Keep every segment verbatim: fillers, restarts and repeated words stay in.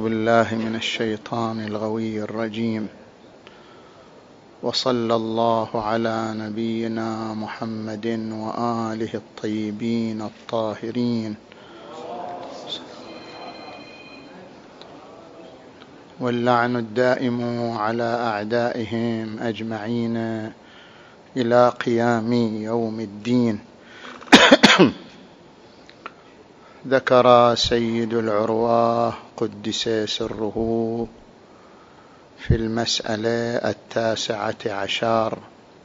بالله من الشيطان الغوي الرجيم، وصلى الله على نبينا محمد وآله الطيبين الطاهرين، واللعن الدائم على أعدائهم أجمعين إلى قيام يوم الدين. ذكر سيد العروة قدس سره في المسألة التاسعة عشر: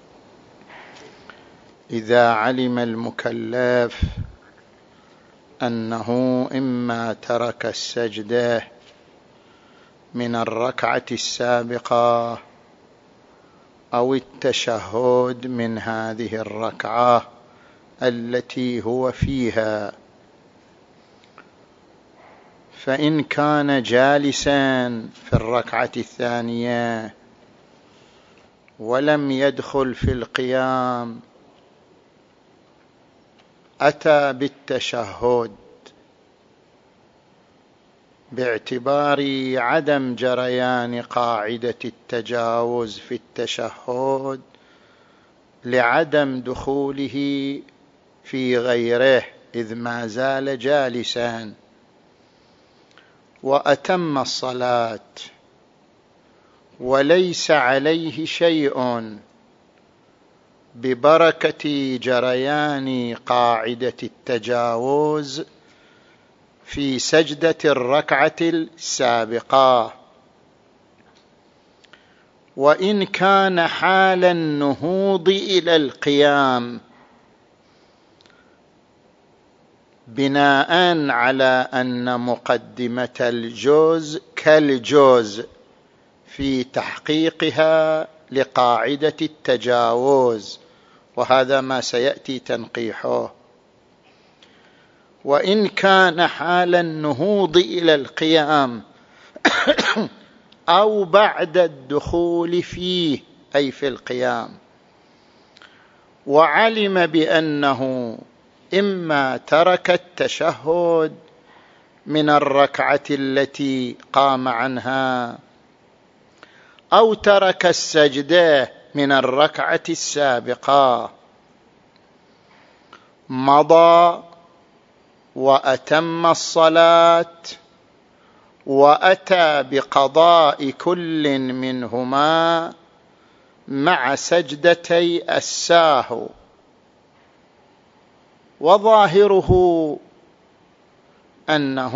إذا علم المكلف أنه إما ترك السجدة من الركعة السابقة أو التشهد من هذه الركعة التي هو فيها، فإن كان جالسا في الركعة الثانية ولم يدخل في القيام أتى بالتشهد باعتبار عدم جريان قاعدة التجاوز في التشهد لعدم دخوله في غيره إذ ما زال جالسا، وأتم الصلاة وليس عليه شيء ببركة جريان قاعدة التجاوز في سجدة الركعة السابقة. وإن كان حال النهوض إلى القيام بناء على أن مقدمة الجزء كالجزء في تحقيقها لقاعدة التجاوز، وهذا ما سيأتي تنقيحه. وإن كان حال النهوض إلى القيام أو بعد الدخول فيه أي في القيام، وعلم بأنه إما ترك التشهد من الركعة التي قام عنها أو ترك السجدة من الركعة السابقة، مضى وأتم الصلاة وأتى بقضاء كل منهما مع سجدتي الساهو. وظاهره أنه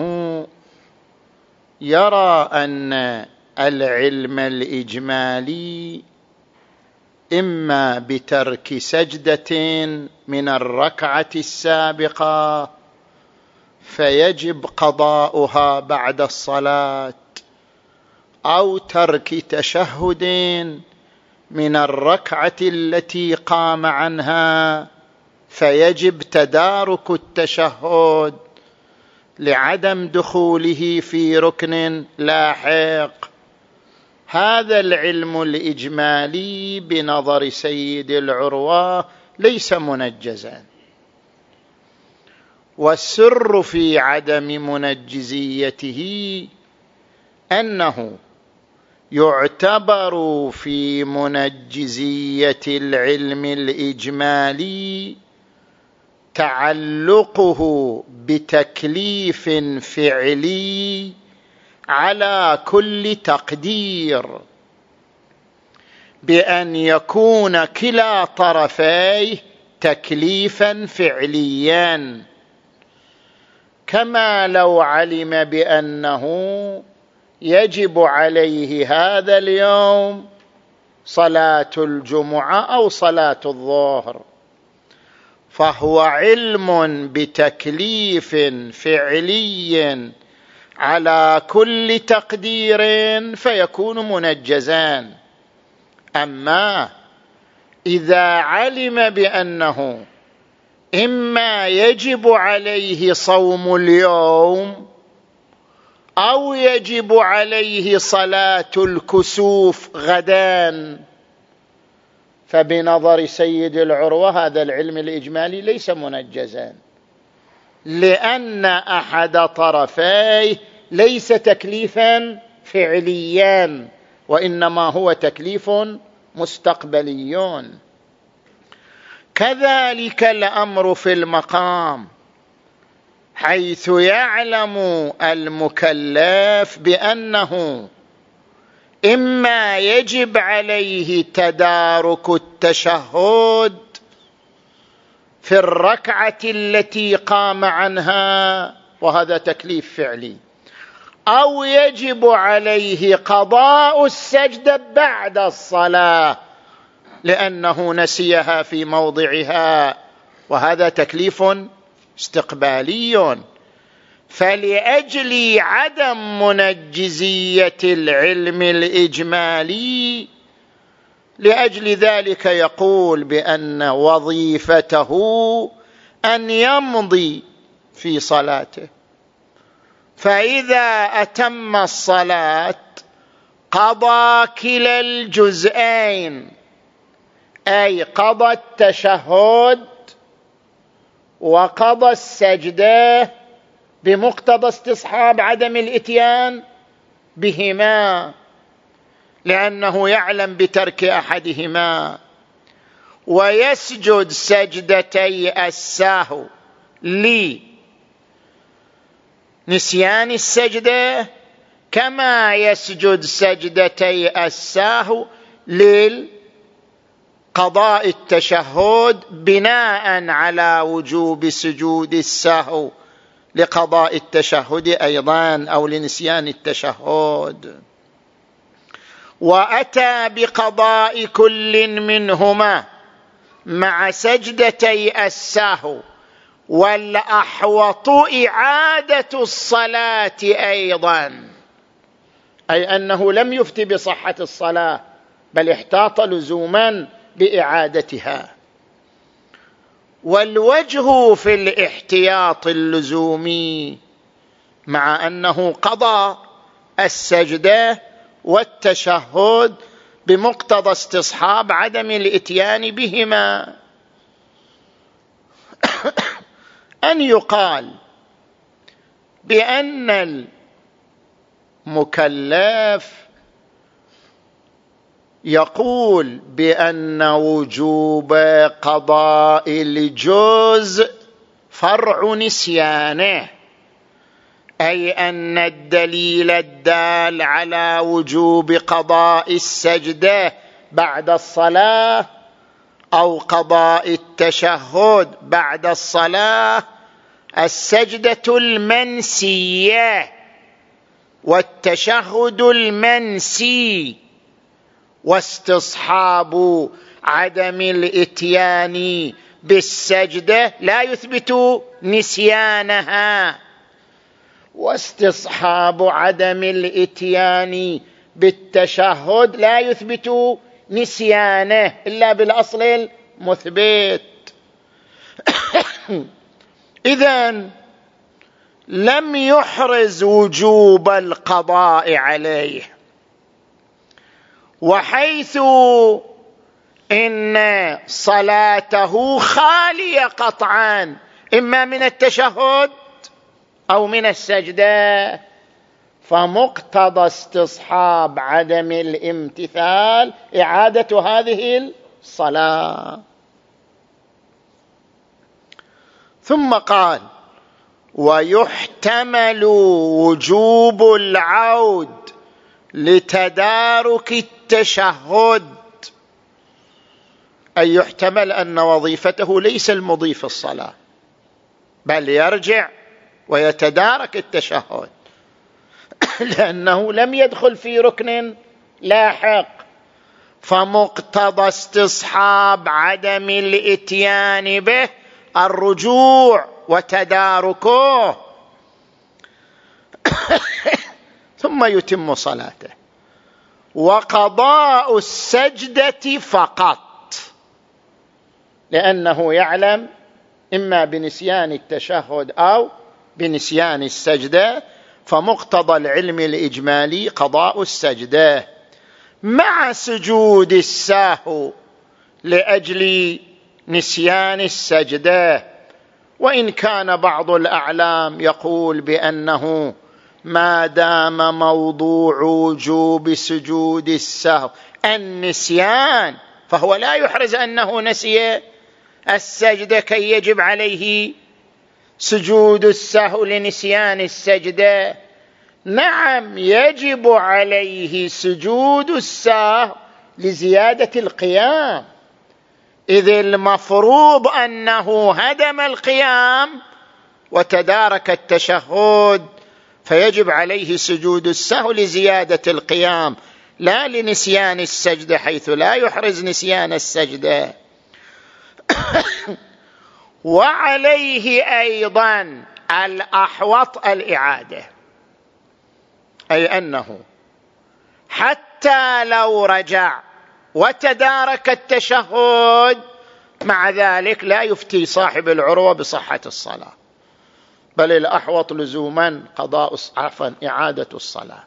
يرى أن العلم الإجمالي إما بترك سجدة من الركعة السابقة فيجب قضاؤها بعد الصلاة، أو ترك تشهد من الركعة التي قام عنها فيجب تدارك التشهد لعدم دخوله في ركن لاحق. هذا العلم الإجمالي بنظر سيد العروة ليس منجزا، والسر في عدم منجزيته أنه يعتبر في منجزية العلم الإجمالي تعلقه بتكليف فعلي على كل تقدير، بأن يكون كلا طرفيه تكليفا فعليا، كما لو علم بأنه يجب عليه هذا اليوم صلاة الجمعة أو صلاة الظهر، فهو علم بتكليف فعلي على كل تقدير فيكون منجزا. أما إذا علم بأنه إما يجب عليه صوم اليوم أو يجب عليه صلاة الكسوف غدا، فبنظر سيد العروة هذا العلم الإجمالي ليس منجزا، لأن أحد طرفيه ليس تكليفا فعليا، وإنما هو تكليف مستقبلي. كذلك الأمر في المقام، حيث يعلم المكلف بأنه إما يجب عليه تدارك التشهد في الركعة التي قام عنها، وهذا تكليف فعلي، أو يجب عليه قضاء السجدة بعد الصلاة لأنه نسيها في موضعها، وهذا تكليف استقبالي. فلأجل عدم منجزية العلم الإجمالي، لأجل ذلك يقول بأن وظيفته أن يمضي في صلاته، فإذا أتم الصلاة قضى كلا الجزئين، أي قضى التشهد وقضى السجدة بمقتضى استصحاب عدم الإتيان بهما، لأنه يعلم بترك أحدهما، ويسجد سجدتي السهو لنسيان السجدة كما يسجد سجدتي السهو للقضاء التشهد، بناء على وجوب سجود السهو لقضاء التشهد أيضا أو لنسيان التشهد. وأتى بقضاء كل منهما مع سجدتي السهو، والأحوط إعادة الصلاة أيضا، أي أنه لم يفت بصحة الصلاة بل احتاط لزوما بإعادتها. والوجه في الاحتياط اللزومي مع أنه قضى السجدة والتشهد بمقتضى استصحاب عدم الإتيان بهما، أن يقال بأن المكلف يقول بأن وجوب قضاء الجزء فرع نسيانه، أي أن الدليل الدال على وجوب قضاء السجدة بعد الصلاة أو قضاء التشهد بعد الصلاة السجدة المنسية والتشهد المنسي، واستصحاب عدم الإتيان بالسجدة لا يثبت نسيانها، واستصحاب عدم الإتيان بالتشهد لا يثبت نسيانه إلا بالأصل المثبت. إذن لم يحرز وجوب القضاء عليه، وحيث إن صلاته خالية قطعا إما من التشهد أو من السجدة، فمقتضى استصحاب عدم الامتثال إعادة هذه الصلاة. ثم قال: ويحتمل وجوب العود لتدارك التشهد، أي يحتمل أن وظيفته ليس المضي في الصلاة بل يرجع ويتدارك التشهد لأنه لم يدخل في ركن لاحق، فمقتضى استصحاب عدم الإتيان به الرجوع وتداركه ثم يتم صلاته. وقضاء السجدة فقط، لأنه يعلم إما بنسيان التشهد أو بنسيان السجدة، فمقتضى العلم الإجمالي قضاء السجدة مع سجود السهو لأجل نسيان السجدة. وإن كان بعض الأعلام يقول بأنه ما دام موضوع وجوب سجود السهو النسيان، فهو لا يحرز أنه نسي السجدة كي يجب عليه سجود السهو لنسيان السجدة. نعم، يجب عليه سجود السهو لزيادة القيام، إذ المفروض أنه هدم القيام وتدارك التشهد، فيجب عليه سجود السهو لزيادة القيام لا لنسيان السجدة، حيث لا يحرز نسيان السجدة. وعليه أيضا الأحوط الإعادة، أي أنه حتى لو رجع وتدارك التشهد مع ذلك لا يفتي صاحب العروة بصحة الصلاة، بل الأحوط لزوما قضاء عفوا إعادة الصلاة.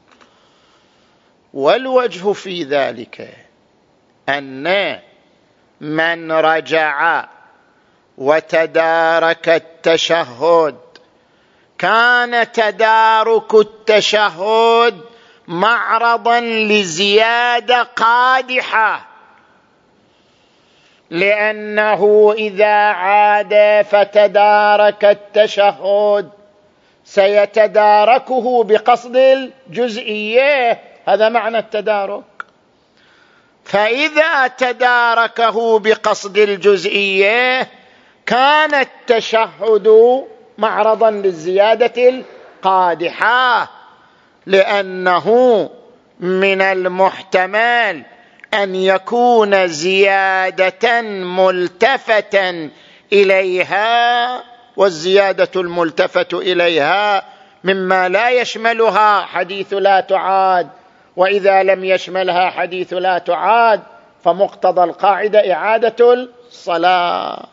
والوجه في ذلك أن من رجع وتدارك التشهد كان تدارك التشهد معرضا لزيادة قادحة، لأنه إذا عاد فتدارك التشهد سيتداركه بقصد الجزئية، هذا معنى التدارك. فإذا تداركه بقصد الجزئية كان التشهد معرضا للزيادة القادحة، لأنه من المحتمل أن يكون زيادة ملتفتا إليها، والزيادة الملتفت إليها مما لا يشملها حديث لا تعاد، وإذا لم يشملها حديث لا تعاد فمقتضى القاعدة إعادة الصلاة.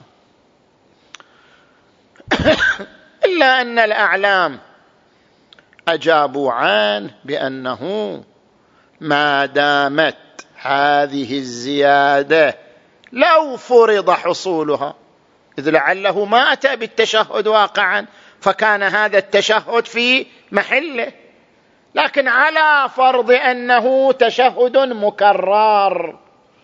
إلا أن الأعلام أجابوا عنه بأنه ما دامت هذه الزيادة لو فرض حصولها، إذ لعله ما أتى بالتشهد واقعا فكان هذا التشهد في محله، لكن على فرض أنه تشهد مكرر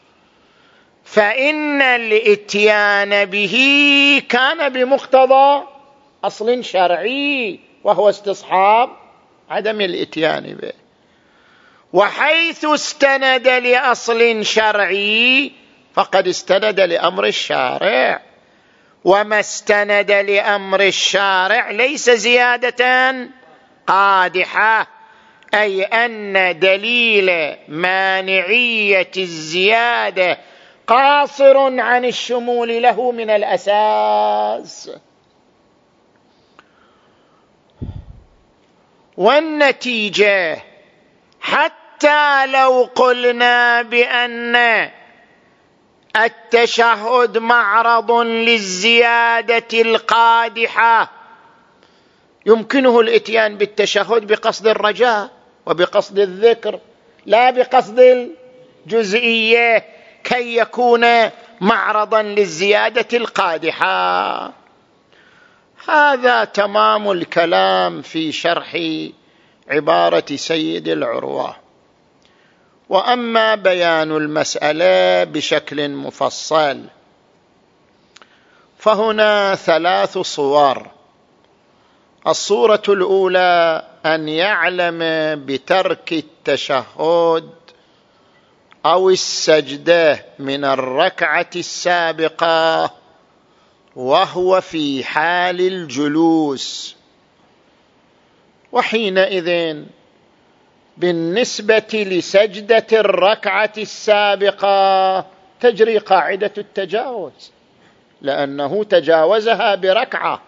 فإن الإتيان به كان بمقتضى أصل شرعي وهو استصحاب عدم الإتيان به. وحيث استند لأصل شرعي فقد استند لأمر الشارع، وما استند لأمر الشارع ليس زيادة قادحة، أي أن دليل مانعية الزيادة قاصر عن الشمول له من الأساس. والنتيجة حتى لو قلنا بأن التشهد معرض للزيادة القادحة يمكنه الاتيان بالتشهد بقصد الرجاء وبقصد الذكر لا بقصد الجزئية كي يكون معرضا للزيادة القادحة. هذا تمام الكلام في شرح عبارة سيد العروة. وأما بيان المسألة بشكل مفصل فهنا ثلاث صور. الصورة الأولى أن يعلم بترك التشهد أو السجدة من الركعة السابقة وهو في حال الجلوس، وحينئذ بالنسبة لسجدة الركعة السابقة تجري قاعدة التجاوز لأنه تجاوزها بركعة،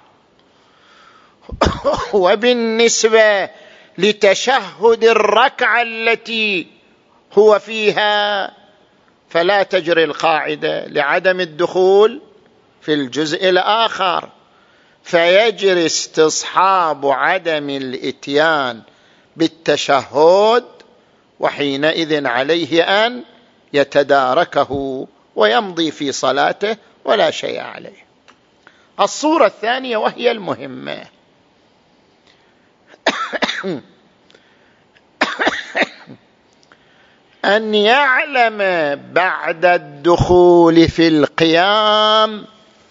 وبالنسبة لتشهد الركعة التي هو فيها فلا تجري القاعدة لعدم الدخول في الجزء الآخر، فيجري استصحاب عدم الإتيان بالتشهد، وحينئذ عليه أن يتداركه ويمضي في صلاته ولا شيء عليه. الصورة الثانية وهي المهمة أن يعلم بعد الدخول في القيام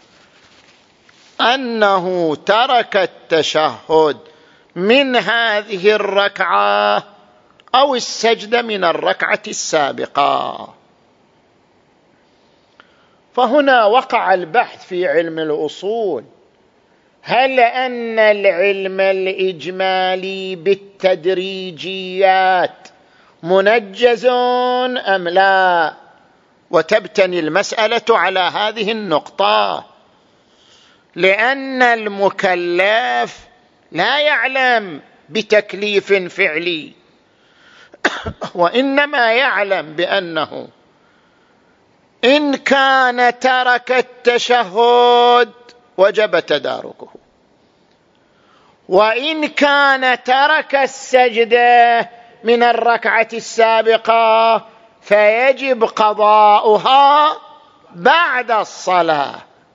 أنه ترك التشهد من هذه الركعة أو السجدة من الركعة السابقة. فهنا وقع البحث في علم الأصول: هل أن العلم الإجمالي بالتدريجيات منجز أم لا؟ وتبتني المسألة على هذه النقطة، لأن المكلف لا يعلم بتكليف فعلي، وإنما يعلم بأنه إن كان ترك التشهد وجب تداركه، وإن كان ترك السجدة من الركعة السابقة فيجب قضاؤها بعد الصلاة.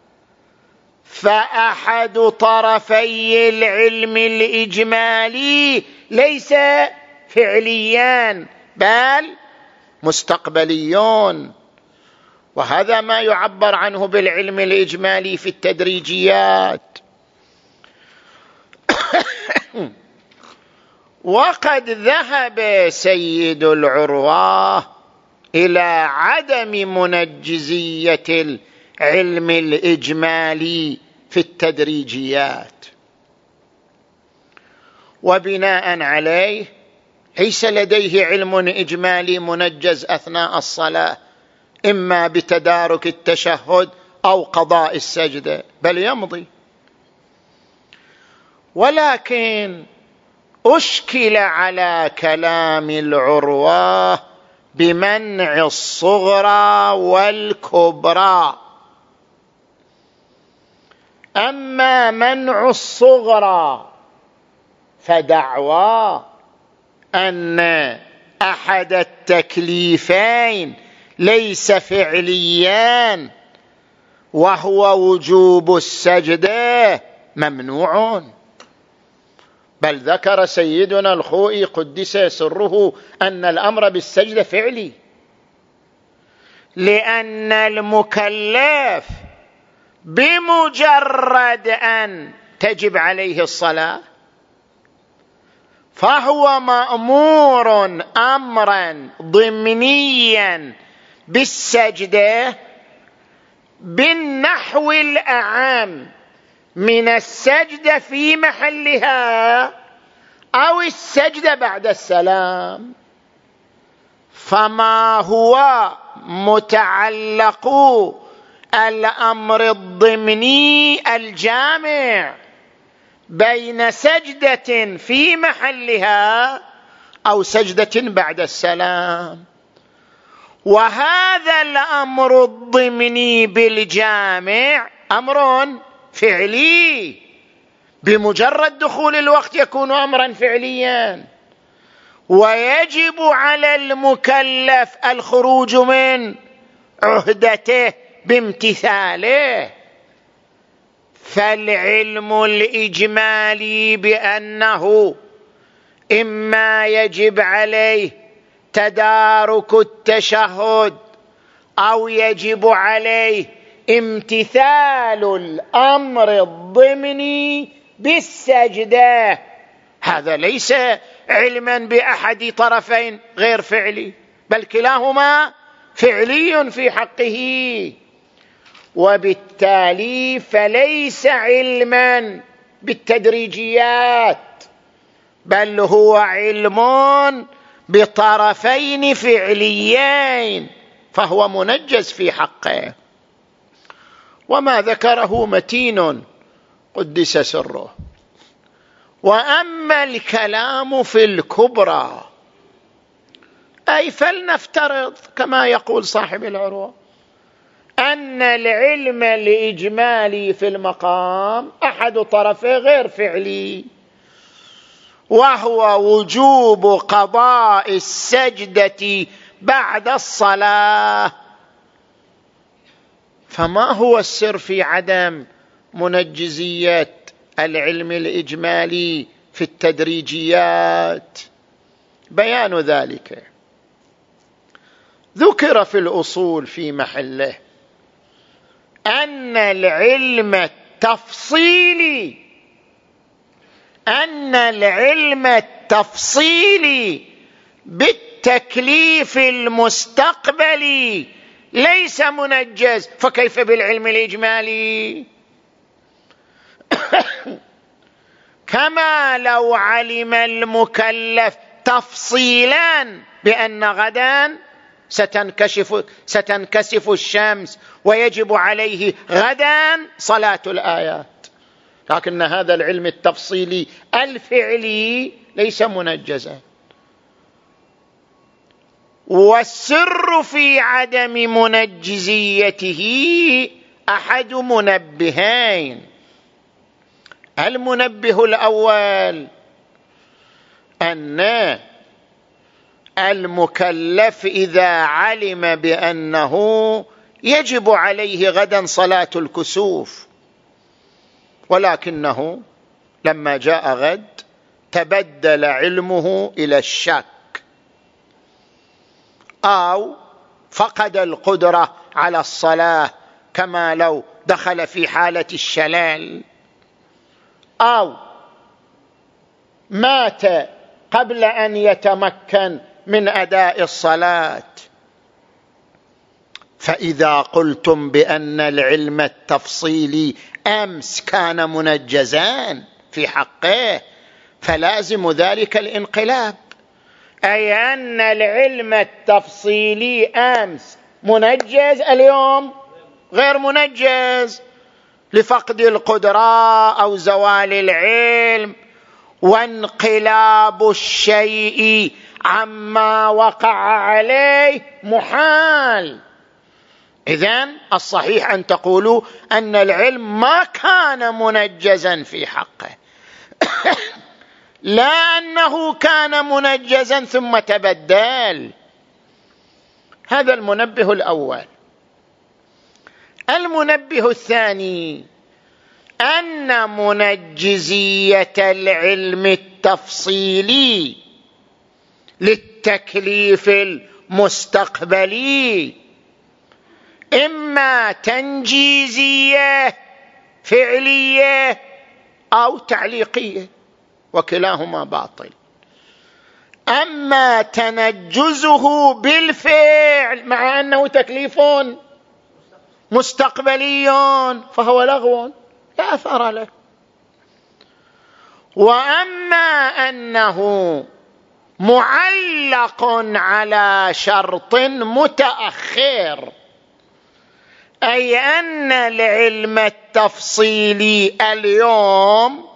فأحد طرفي العلم الإجمالي ليس فعليان بل مستقبليون، وهذا ما يعبر عنه بالعلم الإجمالي في التدريجيات. وقد ذهب سيد العروة إلى عدم منجزية العلم الإجمالي في التدريجيات، وبناء عليه ليس لديه علم إجمالي منجز أثناء الصلاة إما بتدارك التشهد أو قضاء السجدة، بل يمضي. ولكن أشكل على كلام العروة بمنع الصغرى والكبرى. أما منع الصغرى فدعوى أن أحد التكليفين ليس فعليان وهو وجوب السجدة ممنوع. بل ذكر سيدنا الخوئي قدس سره أن الأمر بالسجدة فعلي، لأن المكلف بمجرد أن تجب عليه الصلاة فهو مأمور أمرا ضمنيا بالسجدة بالنحو الأعم من السجدة في محلها أو السجدة بعد السلام. فما هو متعلق الأمر الضمني الجامع بين سجدة في محلها أو سجدة بعد السلام، وهذا الأمر الضمني بالجامع أمر فعلي، بمجرد دخول الوقت يكون أمرا فعليا، ويجب على المكلف الخروج من عهدته بامتثاله. فالعلم الإجمالي بأنه إما يجب عليه تدارك التشهد أو يجب عليه امتثال الأمر الضمني بالسجدة، هذا ليس علما بأحد طرفين غير فعلي، بل كلاهما فعلي في حقه. وبالتالي فليس علما بالتدريجيات، بل هو علم بطرفين فعليين، فهو منجز في حقه. وما ذكره متين قدس سره. وأما الكلام في الكبرى، أي فلنفترض كما يقول صاحب العروة أن العلم الإجمالي في المقام أحد طرفه غير فعلي، وهو وجوب قضاء السجدة بعد الصلاة. فما هو السر في عدم منجزية العلم الإجمالي في التدريجيات؟ بيان ذلك ذكر في الأصول في محله أن العلم التفصيلي أن العلم التفصيلي بالتكليف المستقبلي ليس منجز، فكيف بالعلم الإجمالي؟ كما لو علم المكلف تفصيلا بأن غدا ستنكشف, ستنكسف الشمس ويجب عليه غدا صلاة الآيات، لكن هذا العلم التفصيلي الفعلي ليس منجزا. والسر في عدم منجزيته أحد منبهين. المنبه الأول أن المكلف إذا علم بأنه يجب عليه غدا صلاة الكسوف، ولكنه لما جاء غد تبدل علمه إلى الشك أو فقد القدرة على الصلاة كما لو دخل في حالة الشلال، أو مات قبل أن يتمكن من أداء الصلاة. فإذا قلتم بأن العلم التفصيلي أمس كان منجزان في حقه فلازم ذلك الانقلاب، أي أن العلم التفصيلي أمس منجز، اليوم غير منجز لفقد القدرة أو زوال العلم وانقلاب الشيء عما وقع عليه محال. إذن الصحيح أن تقولوا أن العلم ما كان منجزا في حقه، لا أنه كان منجزا ثم تبدل. هذا المنبه الأول. المنبه الثاني أن منجزية العلم التفصيلي للتكليف المستقبلي إما تنجيزية فعلية أو تعليقية، وكلاهما باطل. أما تنجزه بالفعل مع أنه تكليف مستقبلي فهو لغو لا أثر له. وأما أنه معلق على شرط متأخر، أي أن العلم التفصيلي اليوم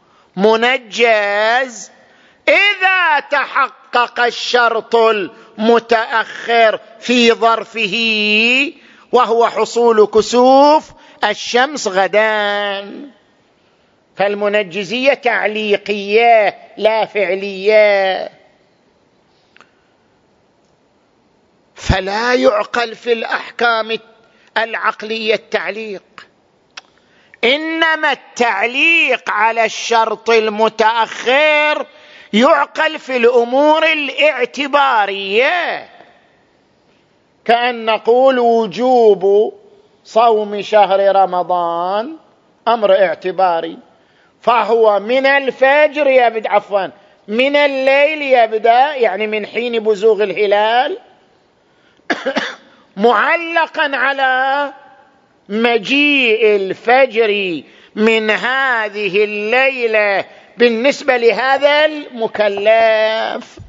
منجز إذا تحقق الشرط المتأخر في ظرفه وهو حصول كسوف الشمس غدان. فالمنجزية تعليقية لا فعلية. فلا يعقل في الأحكام العقلية التعليق، إنما التعليق على الشرط المتأخر يعقل في الأمور الاعتبارية، كأن نقول وجوب صوم شهر رمضان أمر اعتباري، فهو من الفجر يبدأ عفوا من الليل يبدأ، يعني من حين بزوغ الهلال، معلقا على مجيء الفجر من هذه الليلة بالنسبة لهذا المكلف.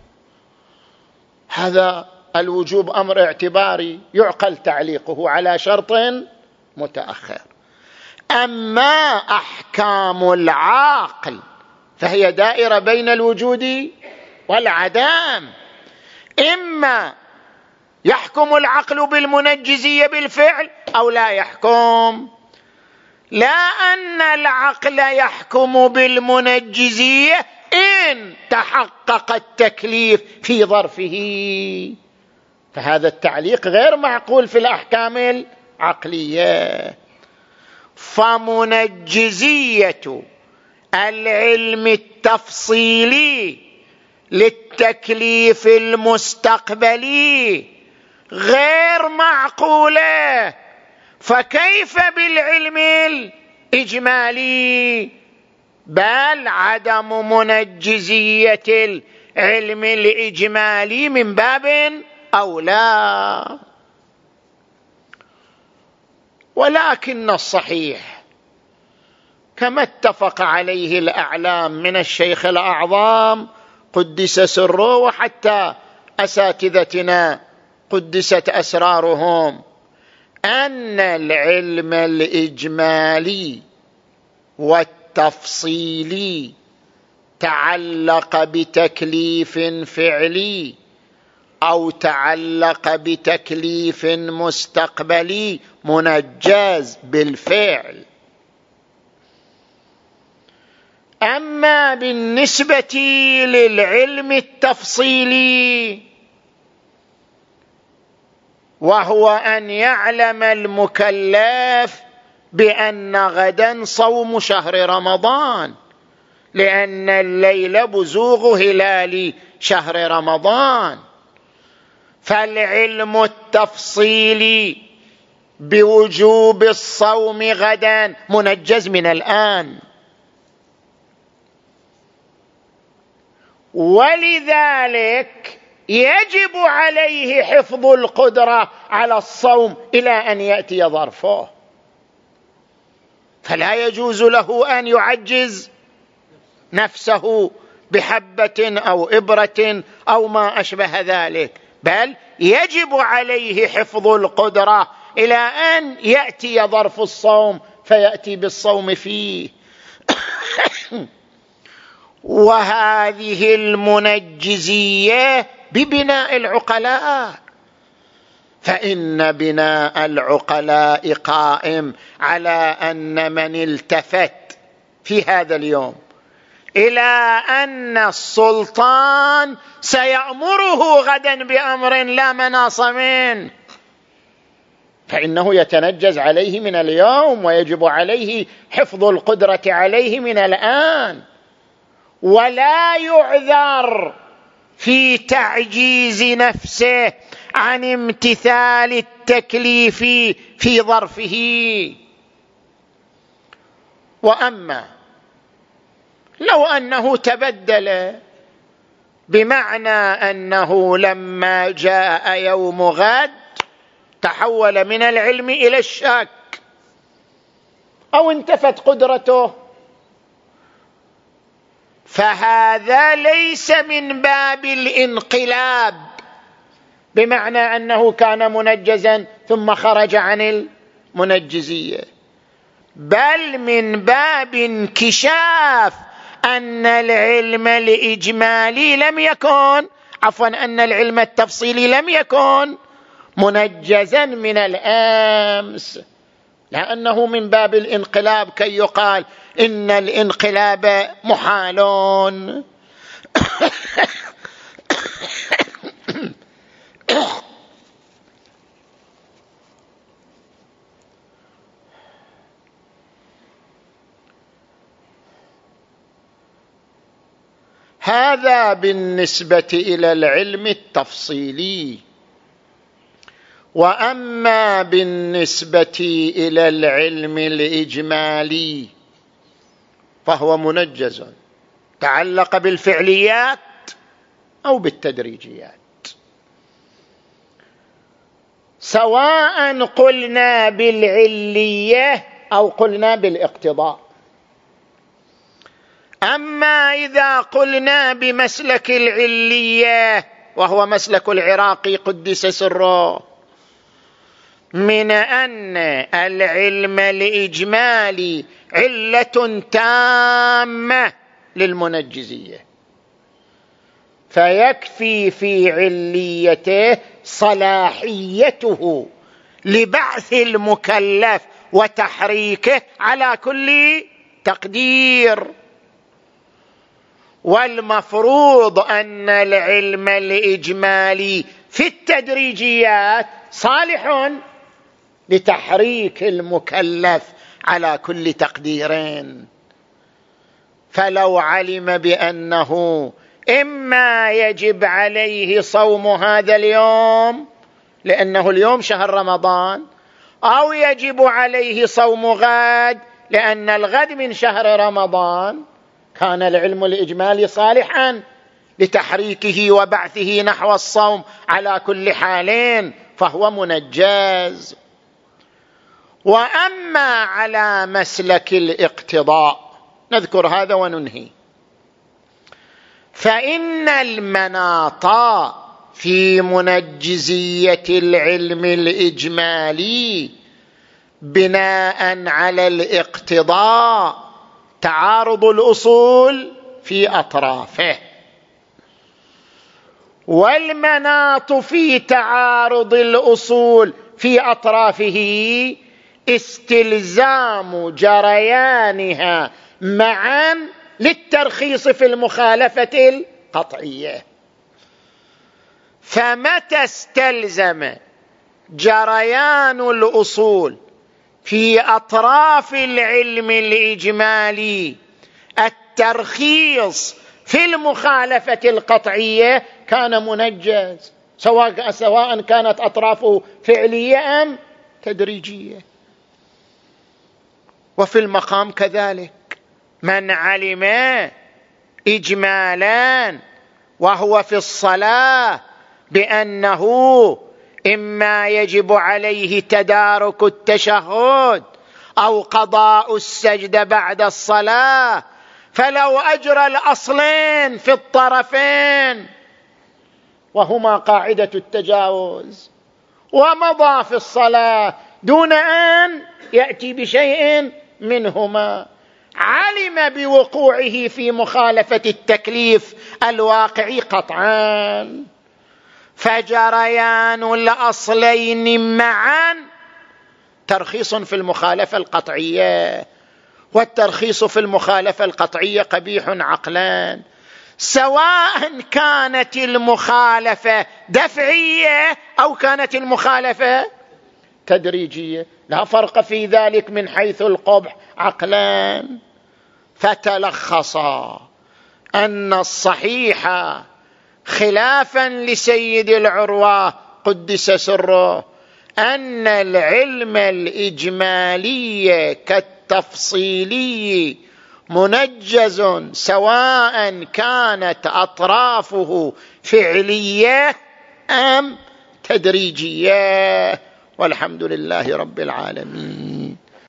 هذا الوجوب أمر اعتباري يعقل تعليقه على شرط متأخر. أما أحكام العاقل فهي دائرة بين الوجود والعدم، إما يحكم العقل بالمنجزية بالفعل أو لا يحكم. لا أن العقل يحكم بالمنجزية إن تحقق التكليف في ظرفه، فهذا التعليق غير معقول في الأحكام العقلية. فمنجزية العلم التفصيلي للتكليف المستقبلي غير معقولة، فكيف بالعلم الإجمالي؟ بل عدم منجزية العلم الإجمالي من باب أولى. ولكن الصحيح كما اتفق عليه الأعلام من الشيخ الأعظم قدس سره وحتى أساتذتنا قدست أسرارهم، أن العلم الإجمالي والتفصيلي تعلق بتكليف فعلي أو تعلق بتكليف مستقبلي منجز بالفعل. أما بالنسبة للعلم التفصيلي وهو أن يعلم المكلف بأن غدا صوم شهر رمضان، لأن الليل بزوغ هلال شهر رمضان، فالعلم التفصيلي بوجوب الصوم غدا منجز من الآن، ولذلك يجب عليه حفظ القدرة على الصوم إلى أن يأتي ظرفه، فلا يجوز له أن يعجز نفسه بحبة أو إبرة أو ما أشبه ذلك، بل يجب عليه حفظ القدرة إلى أن يأتي ظرف الصوم فيأتي بالصوم فيه. وهذه المنجزية ببناء العقلاء، فإن بناء العقلاء قائم على أن من التفت في هذا اليوم إلى أن السلطان سيأمره غدا بأمر لا مناص منه، فإنه يتنجز عليه من اليوم ويجب عليه حفظ القدرة عليه من الآن، ولا يعذر في تعجيز نفسه عن امتثال التكليف في ظرفه. وأما لو أنه تبدل، بمعنى أنه لما جاء يوم غد تحول من العلم إلى الشك أو انتفت قدرته، فهذا ليس من باب الانقلاب، بمعنى أنه كان منجزا ثم خرج عن المنجزية، بل من باب انكشاف أن العلم الإجمالي لم يكن عفوا أن العلم التفصيلي لم يكن منجزا من الأمس، لأنه من باب الانقلاب كي يقال إن الانقلاب محال. هذا بالنسبة إلى العلم التفصيلي. وأما بالنسبة إلى العلم الإجمالي فهو منجز، تعلق بالفعليات أو بالتدريجيات، سواء قلنا بالعلية أو قلنا بالاقتضاء. أما إذا قلنا بمسلك العلية وهو مسلك العراقي قدس سره، من أن العلم الإجمالي علة تامة للمنجزية، فيكفي في عليته صلاحيته لبعث المكلف وتحريكه على كل تقدير، والمفروض أن العلم الإجمالي في التدريجيات صالح لتحريك المكلف على كل تقديرين. فلو علم بأنه إما يجب عليه صوم هذا اليوم لأنه اليوم شهر رمضان، أو يجب عليه صوم غد لأن الغد من شهر رمضان، كان العلم الإجمالي صالحا لتحريكه وبعثه نحو الصوم على كل حال، فهو منجز. وأما على مسلك الاقتضاء، نذكر هذا وننهي، فإن المناط في منجزية العلم الإجمالي بناء على الاقتضاء تعارض الأصول في أطرافه، والمناط في تعارض الأصول في أطرافه استلزام جريانها معا للترخيص في المخالفة القطعية. فمتى استلزم جريان الأصول في أطراف العلم الإجمالي الترخيص في المخالفة القطعية كان منجز، سواء سواء كانت أطرافه فعلية أم تدريجية. وفي المقام كذلك، من علم إجمالا وهو في الصلاة بأنه إما يجب عليه تدارك التشهد أو قضاء السجدة بعد الصلاة، فلو أجرى الأصلين في الطرفين وهما قاعدة التجاوز ومضى في الصلاة دون أن يأتي بشيء منهما، علم بوقوعه في مخالفة التكليف الواقعي قطعا. فجريان الأصلين معا ترخيص في المخالفة القطعية، والترخيص في المخالفة القطعية قبيح عقلا، سواء كانت المخالفة دفعية أو كانت المخالفة تدريجية، لا فرق في ذلك من حيث القبح عقلا. فتلخص أن الصحيح خلافا لسيد العروة قدس سره أن العلم الإجمالي كالتفصيلي منجز سواء كانت أطرافه فعلية أم تدريجية، والحمد لله رب العالمين.